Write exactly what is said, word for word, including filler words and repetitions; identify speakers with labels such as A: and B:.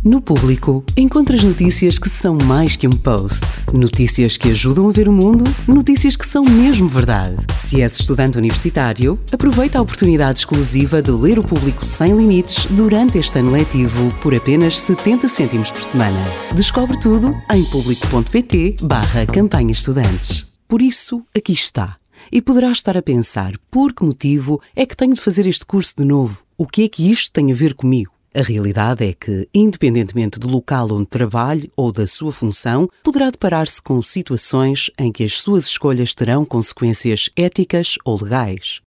A: No Público, encontras notícias que são mais que um post. Notícias que ajudam a ver o mundo, notícias que são mesmo verdade. Se és estudante universitário, aproveita a oportunidade exclusiva de ler o Público sem limites durante este ano letivo por apenas setenta cêntimos por semana. Descobre tudo em público.pt barra campanha estudantes. Por isso, aqui está. E poderás estar a pensar, por que motivo é que tenho de fazer este curso de novo? O que é que isto tem a ver comigo? A realidade é que, independentemente do local onde trabalhe ou da sua função, poderá deparar-se com situações em que as suas escolhas terão consequências éticas ou legais.